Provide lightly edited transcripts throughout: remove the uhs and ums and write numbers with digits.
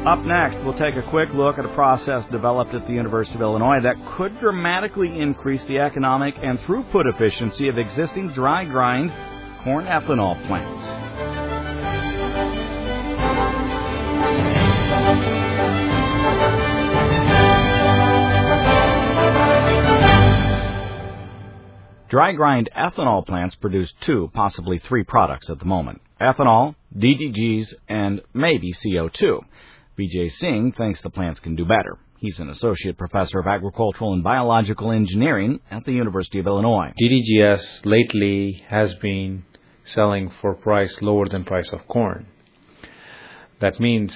Up next, we'll take a quick look at a process developed at the University of Illinois that could dramatically increase the economic and throughput efficiency of existing dry grind corn ethanol plants. Dry grind ethanol plants produce 2, possibly 3 products at the moment: ethanol, DDGs, and maybe CO2. Vijay Singh thinks the plants can do better. He's an associate professor of agricultural and biological engineering at the University of Illinois. DDGS lately has been selling for price lower than price of corn. That means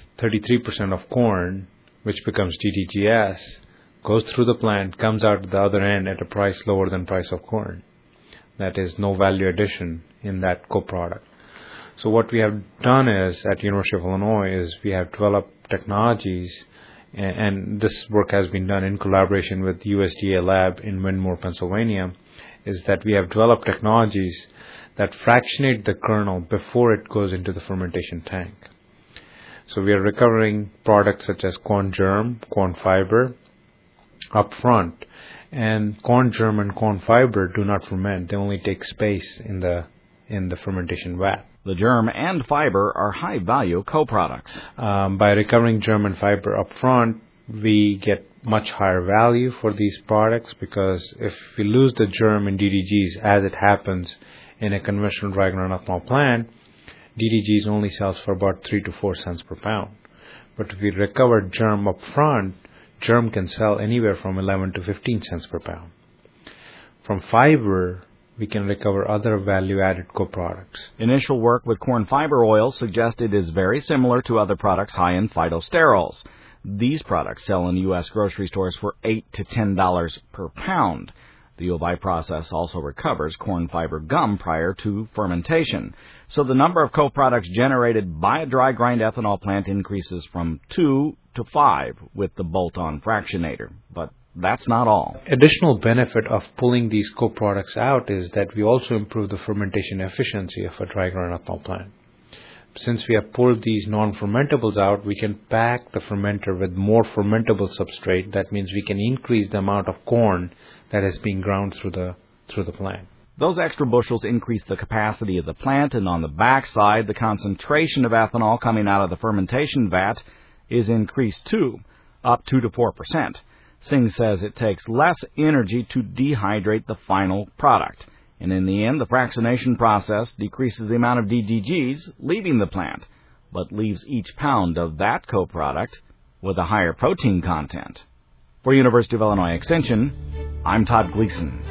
33% of corn, which becomes DDGS, goes through the plant, comes out at the other end at a price lower than price of corn. That is no value addition in that co-product. So what we have done is, at University of Illinois, is we have developed technologies, and this work has been done in collaboration with USDA lab in Windmore, Pennsylvania, is that we have developed technologies that fractionate the kernel before it goes into the fermentation tank. So we are recovering products such as corn germ, corn fiber up front, and corn germ and corn fiber do not ferment. They only take space in the fermentation vat. The germ and fiber are high-value co-products. By recovering germ and fiber up front, we get much higher value for these products, because if we lose the germ in DDGs, as it happens in a conventional dry grind ethanol plant, DDGs only sells for about 3 to 4 cents per pound. But if we recover germ up front, germ can sell anywhere from 11 to 15 cents per pound. From fiber, we can recover other value-added co-products. Initial work with corn fiber oil suggests it is very similar to other products high in phytosterols. These products sell in U.S. grocery stores for $8 to $10 per pound. The OVI process also recovers corn fiber gum prior to fermentation. So the number of co-products generated by a dry grind ethanol plant increases from 2 to 5 with the bolt-on fractionator. But that's not all. Additional benefit of pulling these co-products out is that we also improve the fermentation efficiency of a dry grind ethanol plant. Since we have pulled these non-fermentables out, we can pack the fermenter with more fermentable substrate. That means we can increase the amount of corn that is being ground through the plant. Those extra bushels increase the capacity of the plant, and on the backside, the concentration of ethanol coming out of the fermentation vat is increased too, up 2 to 4%. Singh says it takes less energy to dehydrate the final product, and in the end, the fractionation process decreases the amount of DDGs leaving the plant, but leaves each pound of that co-product with a higher protein content. For University of Illinois Extension, I'm Todd Gleason.